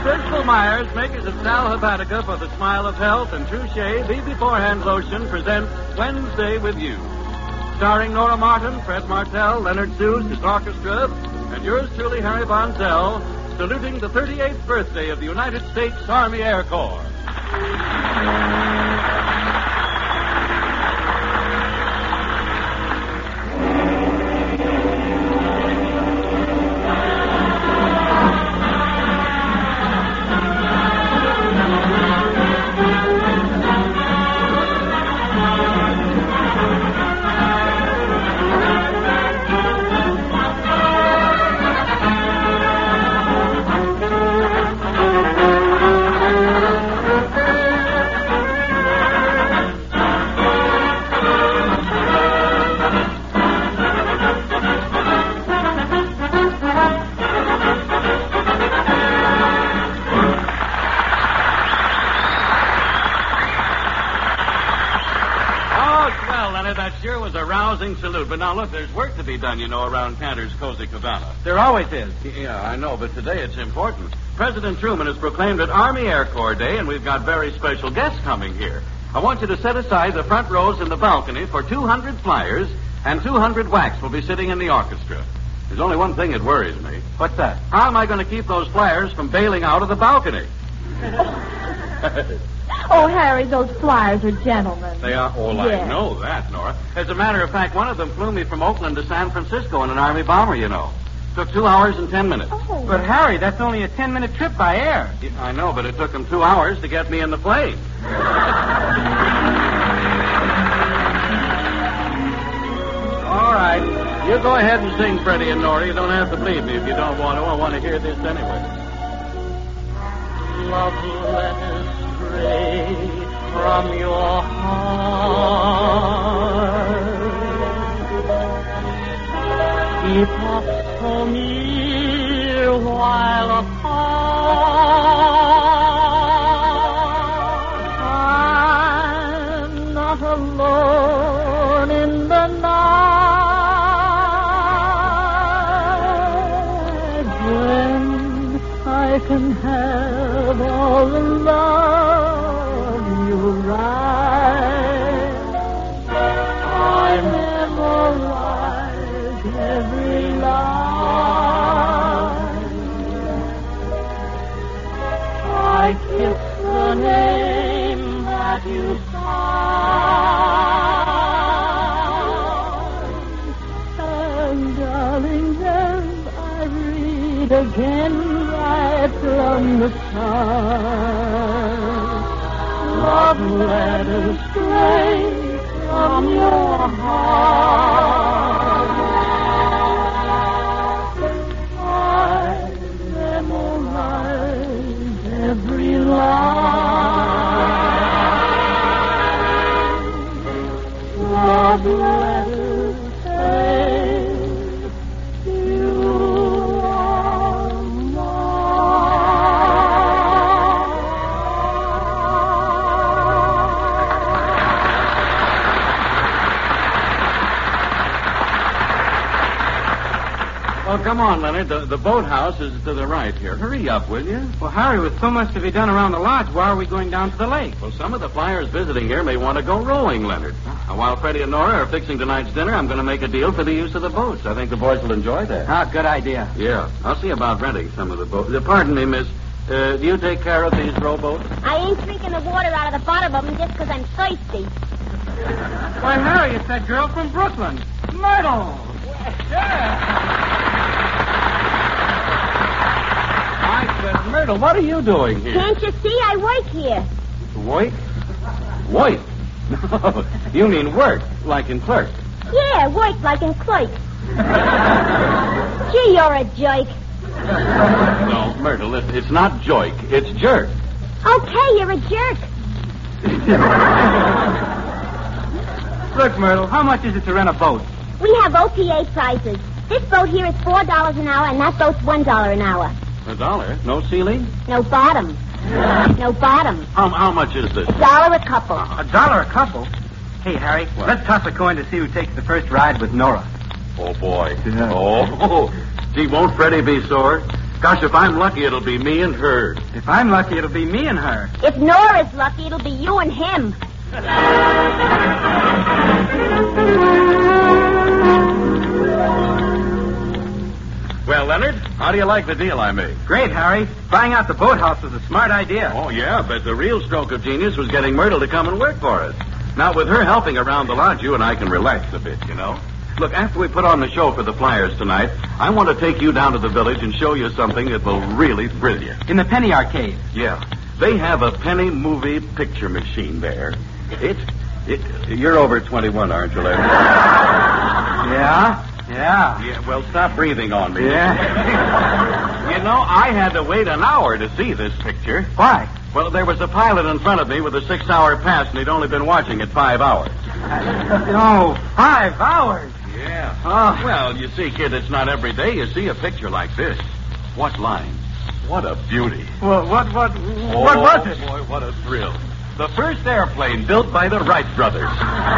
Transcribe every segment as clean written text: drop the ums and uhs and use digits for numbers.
Bristol Myers, makers of Sal Hepatica for the smile of health and Touche Be Beforehand Lotion presents Wednesday with You. Starring Nora Martin, Fred Martell, Leonard Seuss, his orchestra, and yours truly, Harry Von Zell, saluting the 38th birthday of the United States Army Air Corps. Salute. But now, look, there's work to be done, you know, around Cantor's Cozy Cabana. There always is. Yeah, I know, but today it's important. President Truman has proclaimed it Army Air Corps Day, and we've got very special guests coming here. I want you to set aside the front rows in the balcony for 200 flyers, and 200 whacks will be sitting in the orchestra. There's only one thing that worries me. What's that? How am I going to keep those flyers from bailing out of the balcony? Oh, Harry, those flyers are gentlemen. They are? Oh, yes. I know that, Nora. As a matter of fact, one of them flew me from Oakland to San Francisco in an Army bomber, you know. Took 2 hours and 10 minutes. Oh. But, Harry, that's only a 10-minute trip by air. Yeah, I know, but it took them 2 hours to get me in the plane. All right. You go ahead and sing, Freddie and Nora. You don't have to believe me if you don't want to. I want to hear this anyway. Love letters stray from your heart. Keep us so near while apart. I'm not alone in the night when I can have all the love you write. I memorize every line. I kiss the name that you sign. And darling, then I read again right from the start. Love letters straight from your heart. I memorize every line. Love letters straight. You are Well, come on, Leonard. The boathouse is to the right here. Hurry up, will you? Well, Harry, with so much to be done around the lodge, why are we going down to the lake? Well, some of the flyers visiting here may want to go rowing, Leonard. Now, while Freddie and Nora are fixing tonight's dinner, I'm going to make a deal for the use of the boats. I think the boys will enjoy that. Ah, good idea. Yeah. I'll see about renting some of the boats. Pardon me, miss. Do you take care of these rowboats? I ain't drinking the water out of the bottom of them just because I'm thirsty. Why, Harry, it's that girl from Brooklyn, Myrtle. I said, Myrtle, what are you doing here? Can't you see? I work here. Wait? Wait? No, you mean work, like in clerk. Yeah, work like in clerk. Gee, you're a jerk. No, Myrtle, it's not joik, it's jerk. Okay, you're a jerk. Look, Myrtle, how much is it to rent a boat? We have OPA prices. This boat here is $4 an hour, and that boat's $1 an hour. $1? No ceiling? No bottom. No bottom. How much is this? $1 a couple. $1 a couple? Hey, Harry, let's toss a coin to see who takes the first ride with Nora. Oh, boy. Yeah. Oh, gee, won't Freddie be sore? Gosh, if I'm lucky, it'll be me and her. If I'm lucky, it'll be me and her. If Nora's lucky, it'll be you and him. Well, Leonard, how do you like the deal I made? Great, Harry. Buying out the boathouse was a smart idea. Oh, yeah, but the real stroke of genius was getting Myrtle to come and work for us. Now, with her helping around the lodge, you and I can relax a bit, you know. Look, after we put on the show for the Flyers tonight, I want to take you down to the village and show you something that will really thrill you. In the penny arcade. Yeah. They have a penny movie picture machine there. You're over 21, aren't you, Leonard? Yeah? Yeah, well, stop breathing on me. Yeah. You know, I had to wait an hour to see this picture. Why? Well, there was a pilot in front of me with a 6-hour pass, and he'd only been watching it 5 hours. Oh, 5 hours. Yeah. Oh. Well, you see, kid, it's not every day you see a picture like this. What lines? What a beauty. Well, what was it? Boy, what a thrill. The first airplane built by the Wright brothers.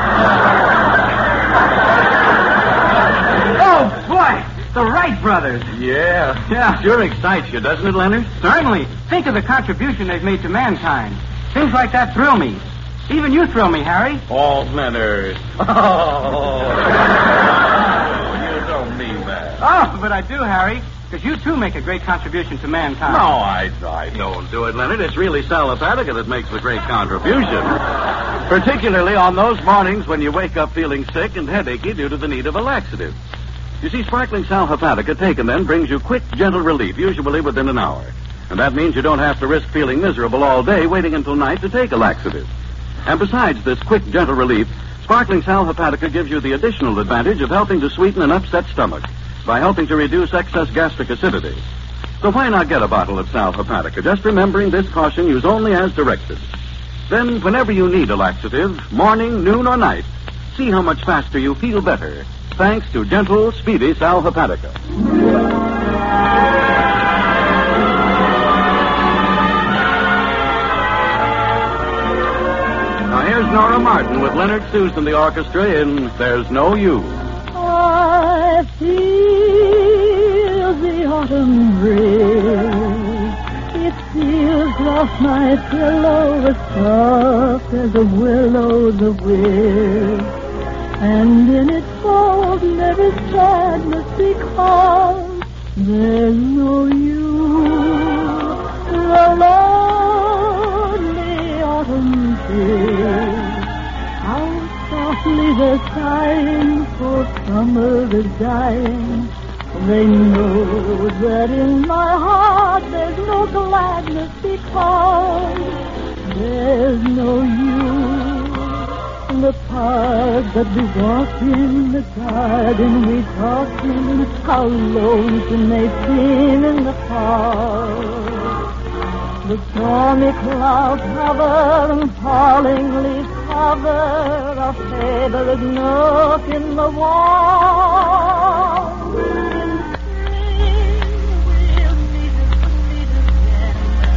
Oh, boy. The Wright brothers. Yeah. Sure excites you, doesn't it, Leonard? Certainly. Think of the contribution they've made to mankind. Things like that thrill me. Even you thrill me, Harry. Oh, Leonard. Oh. You don't mean that. Oh, but I do, Harry. Because you, too, make a great contribution to mankind. No, I don't do it, Leonard. It's really Sal Hepatica that makes the great contribution. Particularly on those mornings when you wake up feeling sick and headachy due to the need of a laxative. You see, sparkling Sal Hepatica taken then brings you quick, gentle relief, usually within an hour. And that means you don't have to risk feeling miserable all day waiting until night to take a laxative. And besides this quick, gentle relief, sparkling Sal Hepatica gives you the additional advantage of helping to sweeten an upset stomach by helping to reduce excess gastric acidity. So why not get a bottle of Sal Hepatica? Just remembering this caution, use only as directed. Then, whenever you need a laxative, morning, noon, or night, see how much faster you feel better, thanks to gentle, speedy Sal Hepatica. Now here's Nora Martin with Leonard Seuss and the orchestra in There's No You. I feel the autumn breeze. It feels off my pillow as soft as a willow the wind. And in its fold there is sadness because there's no you. The lonely autumn breeze. How softly they're sighing, for summer is dying. They know that in my heart there's no gladness because there's no you. The park that we walk in, the garden we talk in, how lonesome they seem in the park. The stormy clouds hover and falling leaves cover our favorite nook in the wall. In spring we'll meet again.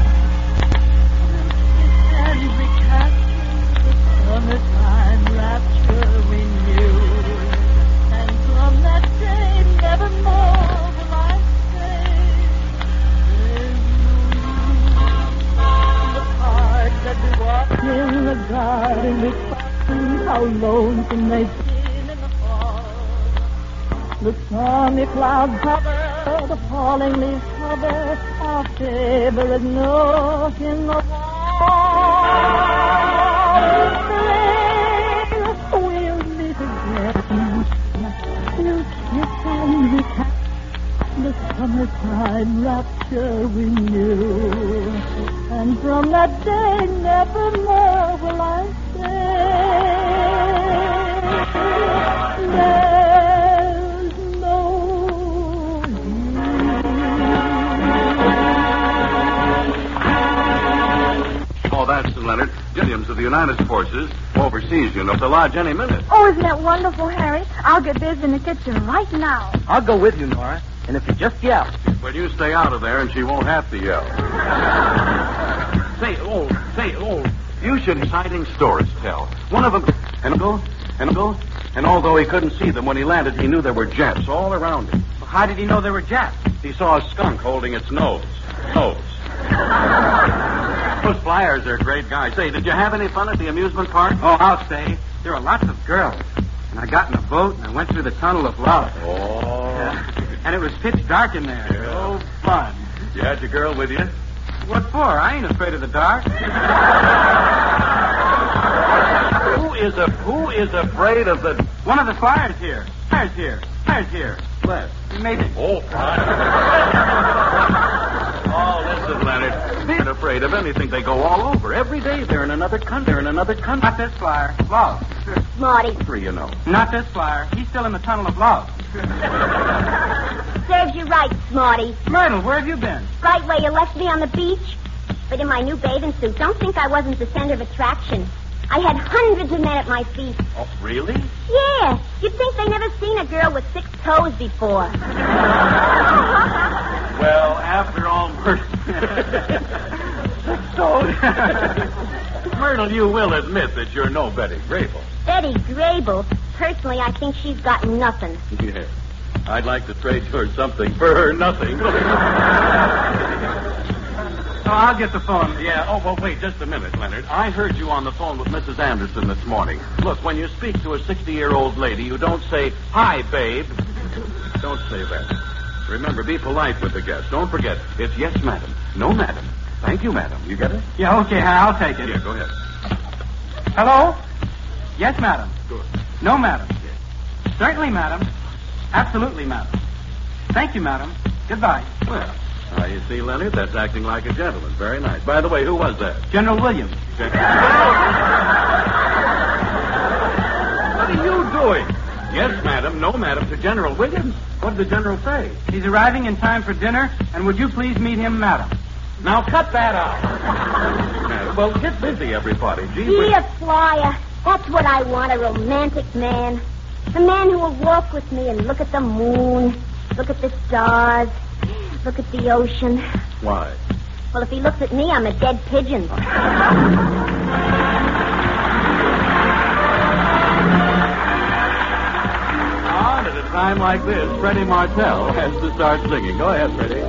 And we capture the summertime rapture we knew. And from that day nevermore will I say that we walk in the garden, we find how lonesome they seem in the fall. The stormy clouds hover, the falling leaves cover our favorite nook in the wall. We'll meet again. We'll kiss and we catch the summertime rapture we knew. And from that day, nevermore will I say, there's no Oh, that's Leonard. Williams of the United Forces overseas, you know, to lodge any minute. Oh, isn't that wonderful, Harry? I'll get busy in the kitchen right now. I'll go with you, Nora. And if you just yell. Well, you stay out of there and she won't have to yell. Say, you should exciting stories tell. One of them, and although he couldn't see them when he landed, he knew there were jets all around him. how did he know they were Japs? He saw a skunk holding its nose. Those flyers are great guys. Say, did you have any fun at the amusement park? Oh, I'll say. There were lots of girls. And I got in a boat and I went through the tunnel of love. Oh. And it was pitch dark in there. Yeah. Oh, fun. You had your girl with you? What for? I ain't afraid of the dark. Who is afraid of the... One of the flyers here. Flyers here. What? Maybe. Oh, fine. Oh, listen, Leonard. They're not afraid of anything. They go all over. Every day they're in another country. Not this flyer. Love. Smarty. Free, you know. Not this flyer. He's still in the tunnel of love. Serves you right, Smarty. Myrtle, where have you been? Right where you left me on the beach. But in my new bathing suit. Don't think I wasn't the center of attraction. I had hundreds of men at my feet. Oh, really? Yeah. You'd think they never seen a girl with 6 toes before. Well, after all, Myrtle... 6 toes? Myrtle, you will admit that you're no Betty Grable. Betty Grable? Personally, I think she's got nothing. Yeah. I'd like to trade her something for her nothing. Oh, I'll get the phone. Yeah, oh, well, wait just a minute, Leonard. I heard you on the phone with Mrs. Anderson this morning. Look, when you speak to a 60-year-old lady, you don't say, "Hi, babe." Don't say that. Remember, be polite with the guest. Don't forget, it's yes, madam. No, madam. Thank you, madam. You get it? Yeah, okay, I'll take it. Yeah, go ahead. Hello? Yes, madam. Good. No, madam. Certainly, madam. Absolutely, madam. Thank you, madam. Goodbye. Well, you see, Leonard, that's acting like a gentleman. Very nice. By the way, who was that? General Williams. What are you doing? Yes, madam. No, madam, to General Williams. What did the general say? He's arriving in time for dinner, and would you please meet him, madam? Now, cut that out. Madam, well, get busy, everybody. Gee, Be a flyer. That's what I want, a romantic man. A man who will walk with me and look at the moon, look at the stars, look at the ocean. Why? Well, if he looks at me, I'm a dead pigeon. And at a time like this, Freddie Martell has to start singing. Go ahead, Freddie.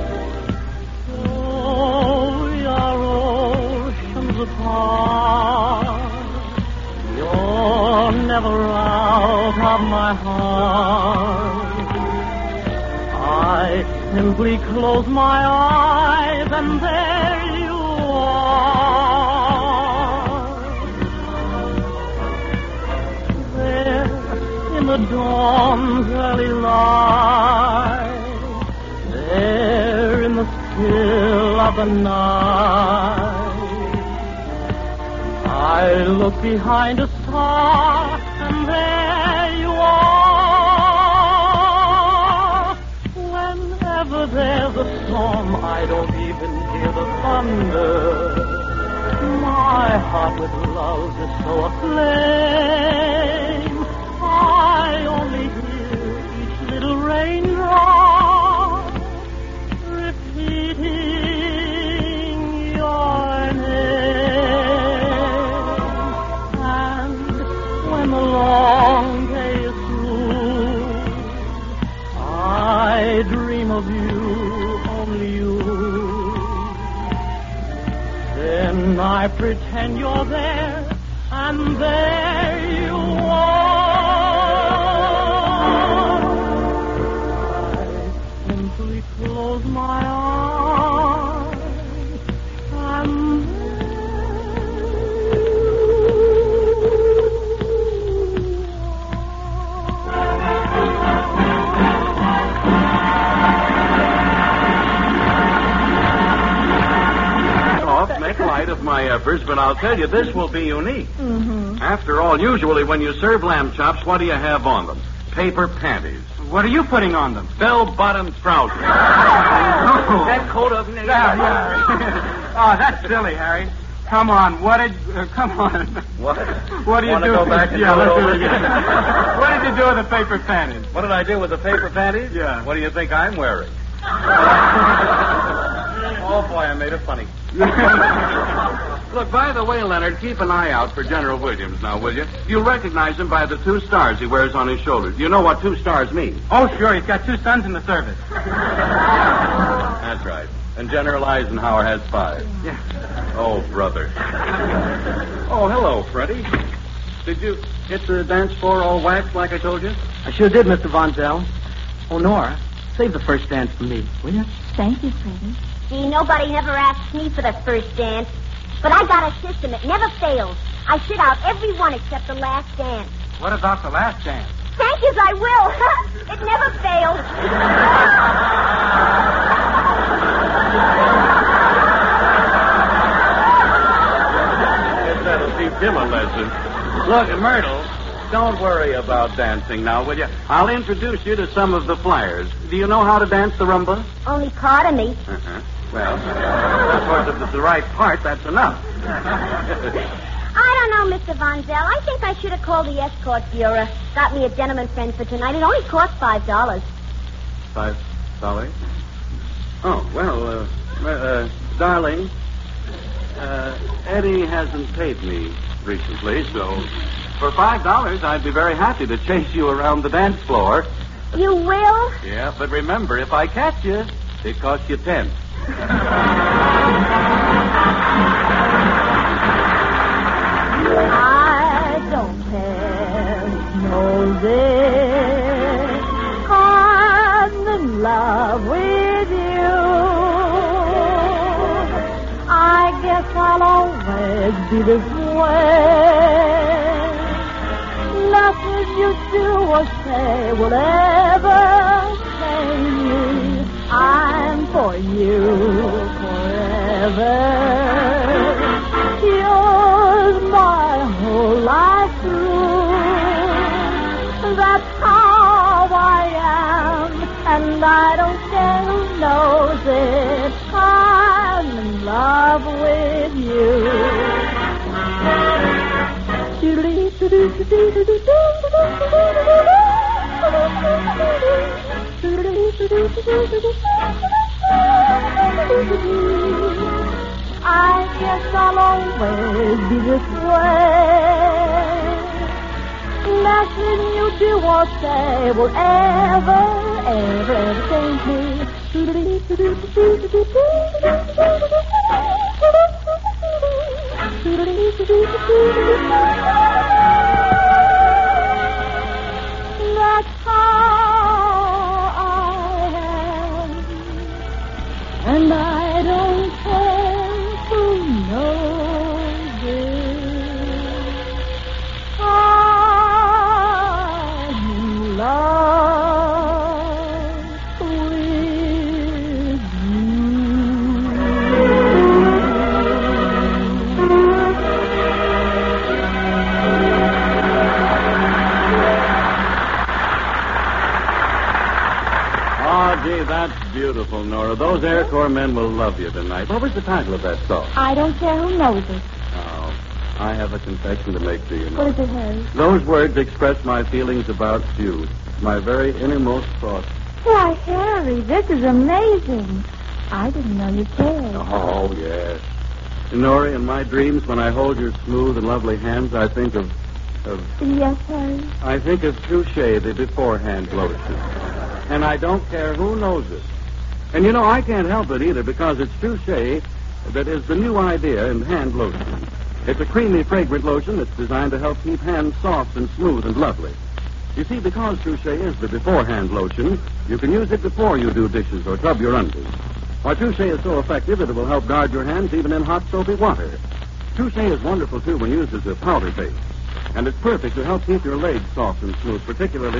Oh, we are oceans apart. You're never out of my heart. I simply close my eyes and there you are. There in the dawn's early light, there in the still of the night, I look behind a star and there you are. Whenever there's a storm, I don't even hear the thunder. My heart with love is so aflame, I only hear each little raindrop repeating your name. And when the long day is through, I dream of you, only you. Then I pretend you're there, and there you are. I simply close my eyes, and Make light of my efforts, but I'll tell you, this will be unique. Mm-hmm. After all, usually when you serve lamb chops, what do you have on them? Paper panties. What are you putting on them? Bell-bottom trousers. That coat of knitting. Yeah. Oh, that's silly, Harry. Come on, come on. What? What do you Wanna do? go back and yeah, do it let's over do it again? again. What did you do with the paper panties? What did I do with the paper panties? Yeah. What do you think I'm wearing? Oh, boy, I made it funny. Look, by the way, Leonard, keep an eye out for General Williams now, will you? You'll recognize him by the 2 stars he wears on his shoulders. You know what 2 stars mean? Oh, sure. He's got 2 sons in the service. That's right. And General Eisenhower has 5. Yeah. Oh, brother. Oh, hello, Freddie. Did you get the dance floor all waxed like I told you? I sure did, Mr. Von Zell. Oh, Nora, save the first dance for me, will you? Thank you, Freddie. See, nobody never asks me for the first dance. But I got a system. It never fails. I sit out every one except the last dance. What about the last dance? Thank yous, I will. It never fails. Guess that'll teach him a lesson. Look, Myrtle, don't worry about dancing now, will you? I'll introduce you to some of the flyers. Do you know how to dance the rumba? Only part of me. Uh-huh. Well, of course, if it's the right part, that's enough. I don't know, Mr. Von Zell. I think I should have called the escort bureau. Got me a gentleman friend for tonight. It only cost $5. $5? Oh, well, darling, Eddie hasn't paid me recently, so for $5, I'd be very happy to chase you around the dance floor. You will? Yeah, but remember, if I catch you, it costs you 10. I don't care who knows it. I'm in love with you. I guess I'll always be this way. Nothing you do or say will ever change me. I'm for you forever. Yours my whole life through. That's how I am, and I don't care who knows it. I'm in love with you. I guess I'll always be this way. Nothing you do or say will ever change me. That's how I am, and I don't care who knows it. I'm in love with Oh, gee, that's beautiful, Nora. Those Air Corps men will love you tonight. What was the title of that song? I don't care who knows it. Oh, I have a confession to make to you, What Nora. is it, Harry? Those words express my feelings about you, my very innermost thoughts. Why, Harry, this is amazing. I didn't know you cared. Oh, yes. Nora, in my dreams, when I hold your smooth and lovely hands, I think of Yes, Harry. I think of Touche, the beforehand lotion. And I don't care who knows it. And you know, I can't help it either, because it's Touche that is the new idea in hand lotion. It's a creamy, fragrant lotion that's designed to help keep hands soft and smooth and lovely. You see, because Touche is the beforehand lotion, you can use it before you do dishes or scrub your undies. Why, Touche is so effective that it will help guard your hands even in hot, soapy water. Touche is wonderful, too, when used as a powder base. And it's perfect to help keep your legs soft and smooth, particularly.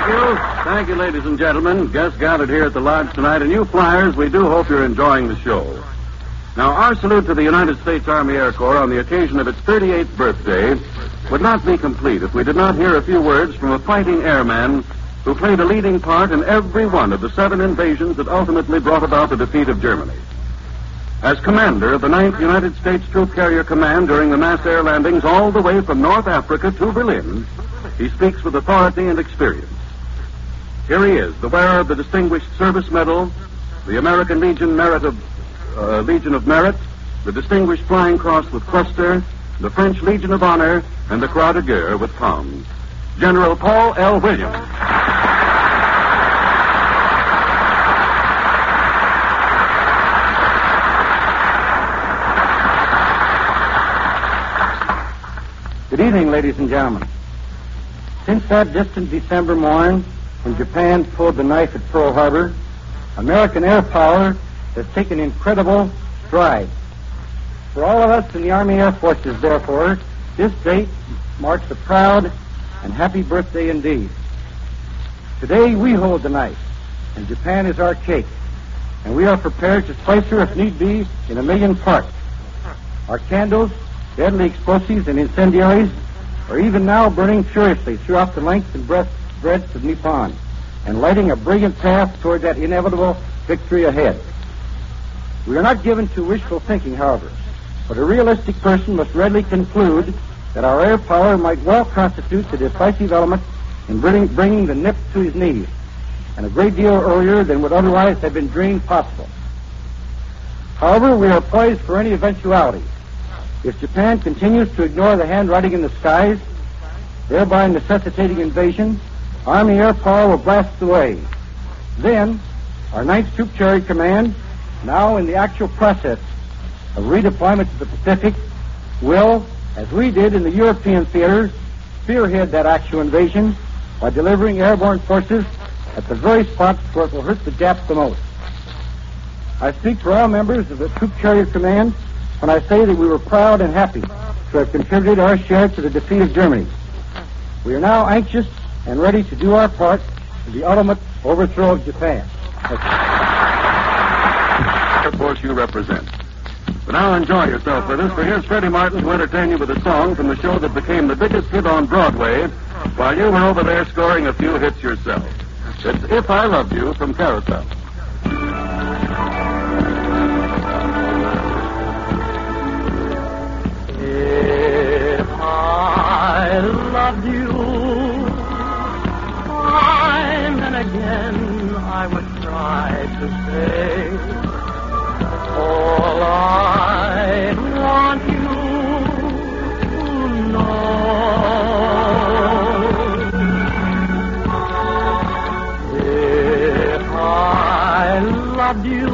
Thank you, ladies and gentlemen. Guests gathered here at the lodge tonight, and you flyers, we do hope you're enjoying the show. Now, our salute to the United States Army Air Corps on the occasion of its 38th birthday would not be complete if we did not hear a few words from a fighting airman who played a leading part in every one of the 7 invasions that ultimately brought about the defeat of Germany. As commander of the 9th United States Troop Carrier Command during the mass air landings all the way from North Africa to Berlin, he speaks with authority and experience. Here he is, the wearer of the Distinguished Service Medal, the American Legion of Merit, the Distinguished Flying Cross with Cluster, the French Legion of Honor, and the Croix de Guerre with Palms. General Paul L. Williams. Good evening, ladies and gentlemen. Since that distant December morn when Japan pulled the knife at Pearl Harbor, American air power has taken incredible strides. For all of us in the Army Air Forces, therefore, this date marks a proud and happy birthday indeed. Today we hold the knife, and Japan is our cake, and we are prepared to slice her, if need be, in 1,000,000 parts. Our candles, deadly explosives, and incendiaries are even now burning furiously throughout the length and breadth of Nippon, and lighting a brilliant path toward that inevitable victory ahead. We are not given to wishful thinking, however, but a realistic person must readily conclude that our air power might well constitute the decisive element in bringing the Nip to his knees, and a great deal earlier than would otherwise have been dreamed possible. However, we are poised for any eventuality. If Japan continues to ignore the handwriting in the skies, thereby necessitating invasion, Army air power will blast the way. Then, our 9th Troop Carrier Command, now in the actual process of redeployment to the Pacific, will, as we did in the European theaters, spearhead that actual invasion by delivering airborne forces at the very spots where it will hurt the Japs the most. I speak for all members of the Troop Carrier Command when I say that we were proud and happy to have contributed our share to the defeat of Germany. We are now anxious and ready to do our part in the ultimate overthrow of Japan. Of course, you represent. But now enjoy yourself with us, for here's Freddie Martin to entertain you with a song from the show that became the biggest hit on Broadway while you were over there scoring a few hits yourself. It's If I Loved You from Carousel. If I loved you, time and again I would try to say all I want you to know. If I loved you,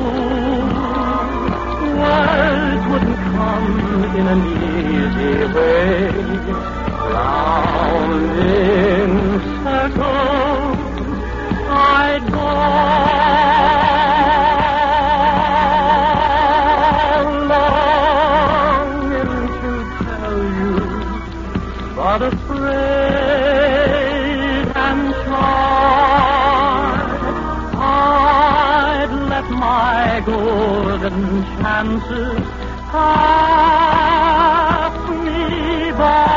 words wouldn't come in an easy way, round in circles I'd go. But afraid and shy, I'd let my golden chances pass me by.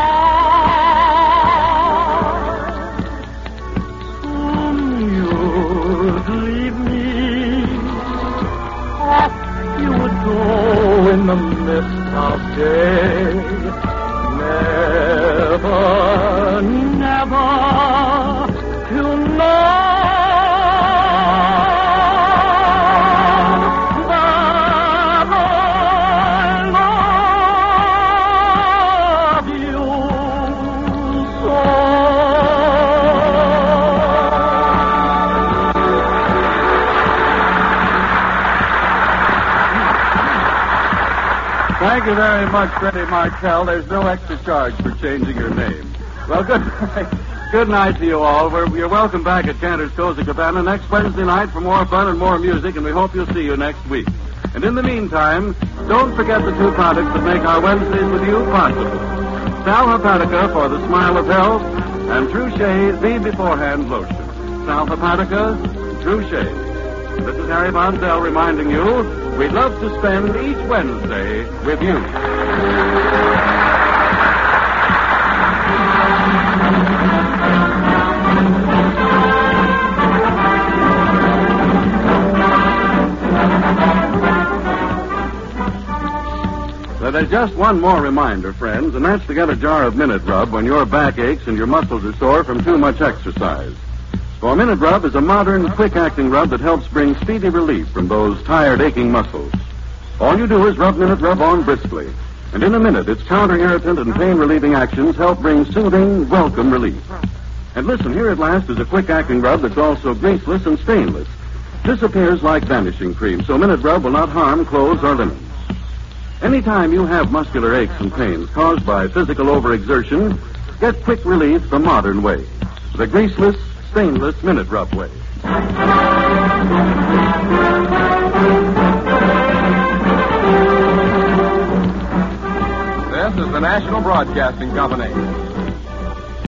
Soon you'd leave me, off you would go in the mist of day. Never, never to know that I love you so. Thank you very much, Freddie Martell. There's no extra charge for changing your name. Well, good night to you all. You're welcome back at Cantor's Cozy Cabana next Wednesday night for more fun and more music, and we hope you'll see you next week. And in the meantime, don't forget the 2 products that make our Wednesdays with you possible. Sal Hepatica for the smile of health, and True Shea, the beforehand lotion. Sal Hepatica, and True Shave. This is Harry Bonsell reminding you we'd love to spend each Wednesday with you. Well, there's just one more reminder, friends, and that's to get a jar of Minute Rub when your back aches and your muscles are sore from too much exercise. For Minute Rub is a modern, quick-acting rub that helps bring speedy relief from those tired, aching muscles. All you do is rub Minute Rub on briskly, and in a minute its counter-irritant and pain-relieving actions help bring soothing, welcome relief. And listen, here at last is a quick-acting rub that's also greaseless and stainless. Disappears like vanishing cream, so Minute Rub will not harm clothes or linens. Anytime you have muscular aches and pains caused by physical overexertion, get quick relief the modern way. The greaseless, stainless Minute Rub way. This is the National Broadcasting Company.